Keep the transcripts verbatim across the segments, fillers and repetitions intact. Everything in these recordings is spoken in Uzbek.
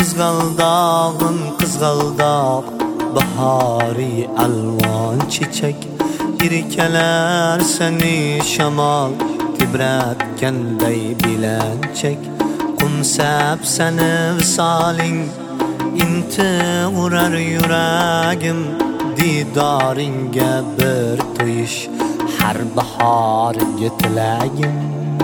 Qizg'aldog'im qizg'aldoq, bahori alvon chechak, yirkalar seni shamol tibratganday bilanchak. Qumsab seni visoling, inti urar yuragim, didoringga bir to'yish har bahorga tilagim.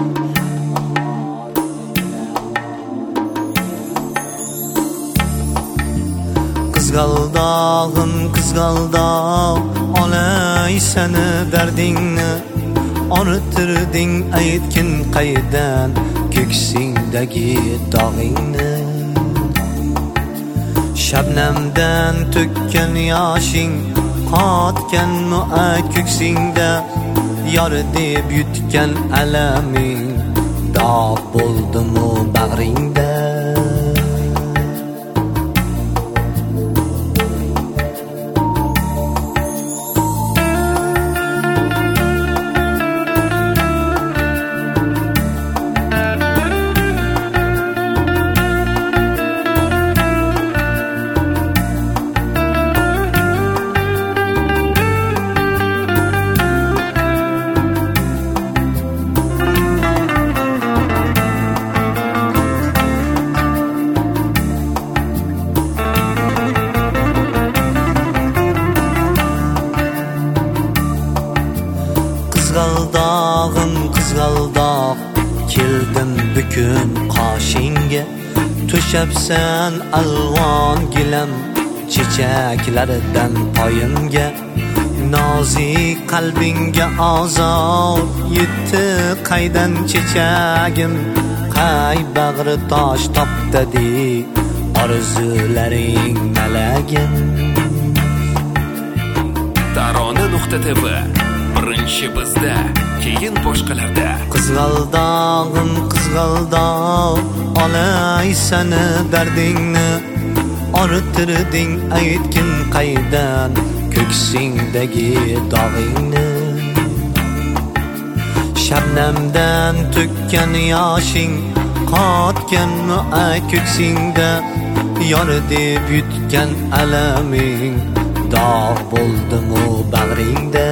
Qizg'aldog'im qizg'aldoq, olay seni dardingni, ortirding aytgin qaydan ko'ksingdagi dog'ingni. Shabnamdan to'kkan yoshing, qotganmi ay ko'ksingda, yor deb yutgan alaming dog' bo'ldimu bag'ringda. Qizg'aldog'im qizg'aldoq, keldim bugun qoshingga, to'shabsan alvon gilam chechaklardan poyimga. Nozik qalbingga ozor yetdi qaydan chechagim, qay bag'ri tosh toptadi orzularing malagim. Tarona nuqta tv, birinchi bizda, keyin boshqalarda. Qizg'aldog'im qizg'aldoq, olay seni dardingni, ortirding aytgin qaydan ko'ksingdagi dog'ingni. Shabnamdan to'kkan yoshing, qotganmi ay ko'ksingda, yor deb yutgan alaming dog' bo'ldimu bag'ringda.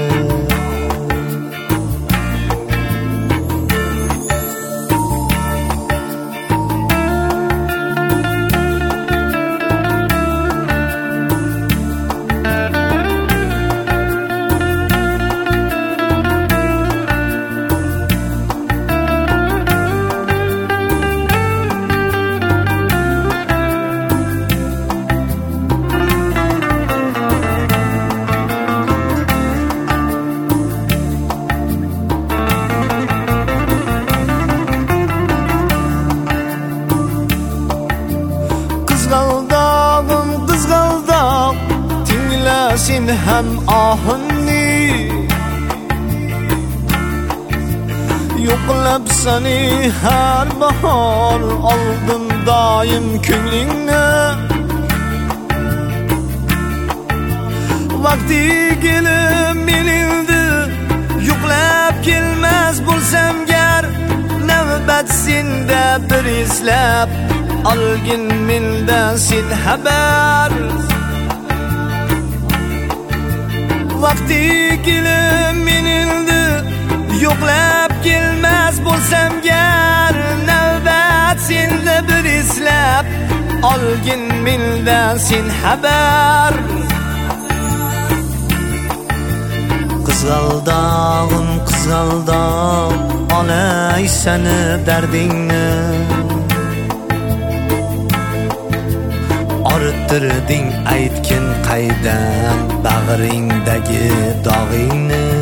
Qizg'aldog'im qizg'aldoq, tingla sen ham ohimni, yo'qlab seni har bahor oldim doim ko'nglingni. Vaqti kelib menildi, yo'qlab kelmas bo'lsam gar, navbat senda bir eslab olgin mendan sen xabar. Vaqti kelib menildi, yo'qlab kelmas bo'lsam gar, navbat senda bir eslab olgin mendan sen xabar. Qizg'aldog'im qizg'aldoq, olay seni dardingni, ortirding aytgin qaydan bag'ringdagi dog'ingni.